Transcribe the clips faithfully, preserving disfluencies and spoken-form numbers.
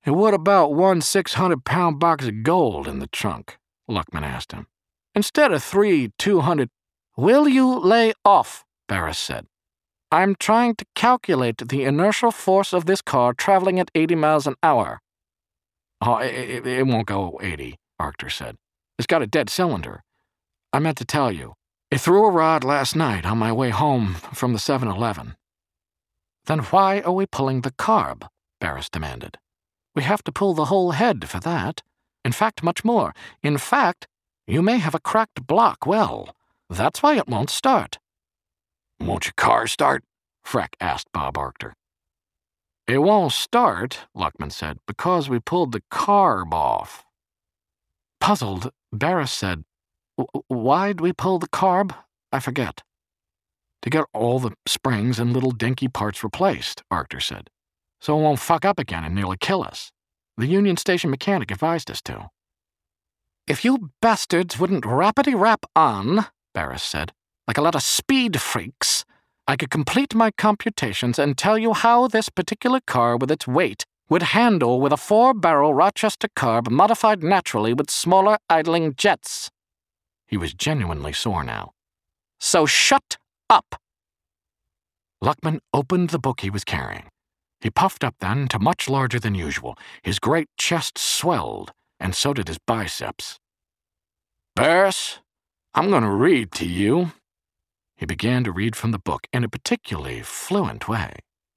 "And what about one six hundred pound box of gold in the trunk?" Luckman asked him. "Instead of three two hundred... "Will you lay off?" Barris said. "I'm trying to calculate the inertial force of this car traveling at eighty miles an hour." "Oh, it, it won't go eighty, Arctur said. "It's got a dead cylinder. I meant to tell you. It threw a rod last night on my way home from the seven eleven. "Then why are we pulling the carb?" Barris demanded. "We have to pull the whole head for that. In fact, much more. In fact, you may have a cracked block well. That's why it won't start." "Won't your car start?" Freck asked Bob Arctur. "It won't start," Luckman said, "because we pulled the carb off." Puzzled, Barris said, "Why'd we pull the carb? I forget." "To get all the springs and little dinky parts replaced," Arctur said, "so it won't fuck up again and nearly kill us. The Union Station mechanic advised us to." "If you bastards wouldn't rappity-rap on," Barris said, "like a lot of speed freaks, I could complete my computations and tell you how this particular car with its weight would handle with a four-barrel Rochester carb modified naturally with smaller idling jets." He was genuinely sore now. "So shut up!" Luckman opened the book he was carrying. He puffed up then to much larger than usual. His great chest swelled, and so did his biceps. "Barris, I'm going to read to you." He began to read from the book in a particularly fluent way.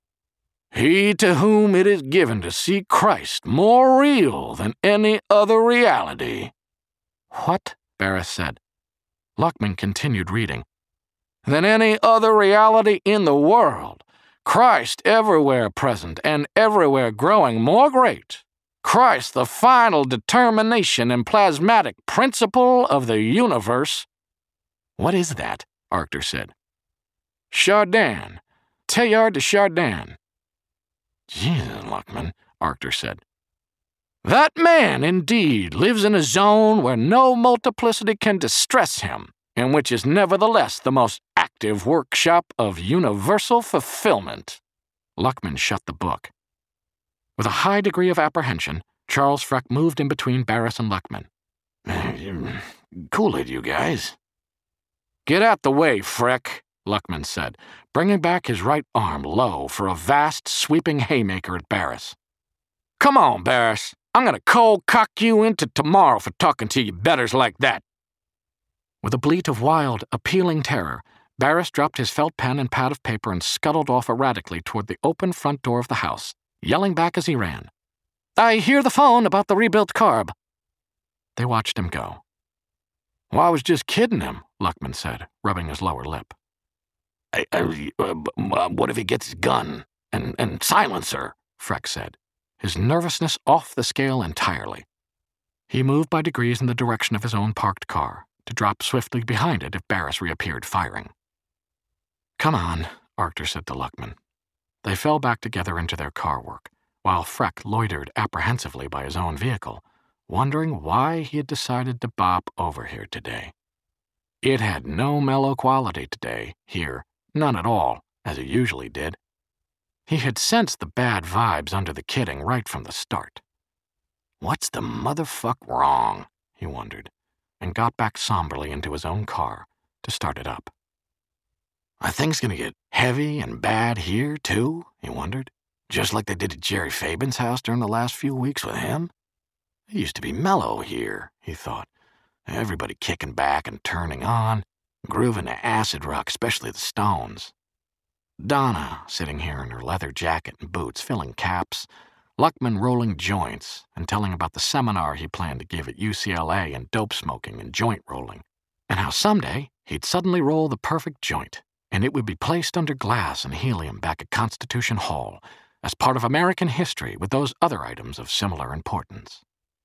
"He to whom it is given to see Christ more real than any other reality." "What?" Barris said. Luckman continued reading. "Than any other reality in the world. Christ everywhere present and everywhere growing more great. Christ the final determination and plasmatic principle of the universe." "What is that?" Arctur said. "Chardin. Teilhard de Chardin." "Jesus, Luckman," Arctur said. "That man, indeed, lives in a zone where no multiplicity can distress him, and which is nevertheless the most active workshop of universal fulfillment." Luckman shut the book. With a high degree of apprehension, Charles Freck moved in between Barris and Luckman. "Cool it, you guys." "Get out the way, Freck," Luckman said, bringing back his right arm low for a vast, sweeping haymaker at Barris. "Come on, Barris. I'm going to cold cock you into tomorrow for talking to you betters like that." With a bleat of wild, appealing terror, Barris dropped his felt pen and pad of paper and scuttled off erratically toward the open front door of the house, yelling back as he ran, "I hear the phone about the rebuilt carb." They watched him go. "Well, I was just kidding him," Luckman said, rubbing his lower lip. I, I, uh, "What if he gets his gun and, and silencer?" Freck said, his nervousness off the scale entirely. He moved by degrees in the direction of his own parked car, to drop swiftly behind it if Barris reappeared firing. "Come on," Arctur said to Luckman. They fell back together into their car work, while Freck loitered apprehensively by his own vehicle, wondering why he had decided to bop over here today. It had no mellow quality today, here, none at all, as it usually did. He had sensed the bad vibes under the kidding right from the start. What's the motherfuck wrong, he wondered, and got back somberly into his own car to start it up. Are things going to get heavy and bad here, too, he wondered, just like they did at Jerry Fabin's house during the last few weeks with him? It used to be mellow here, he thought. Everybody kicking back and turning on, grooving to acid rock, especially the Stones. Donna sitting here in her leather jacket and boots, filling caps, Luckman rolling joints and telling about the seminar he planned to give at U C L A in dope smoking and joint rolling, and how someday he'd suddenly roll the perfect joint, and it would be placed under glass and helium back at Constitution Hall as part of American history with those other items of similar importance.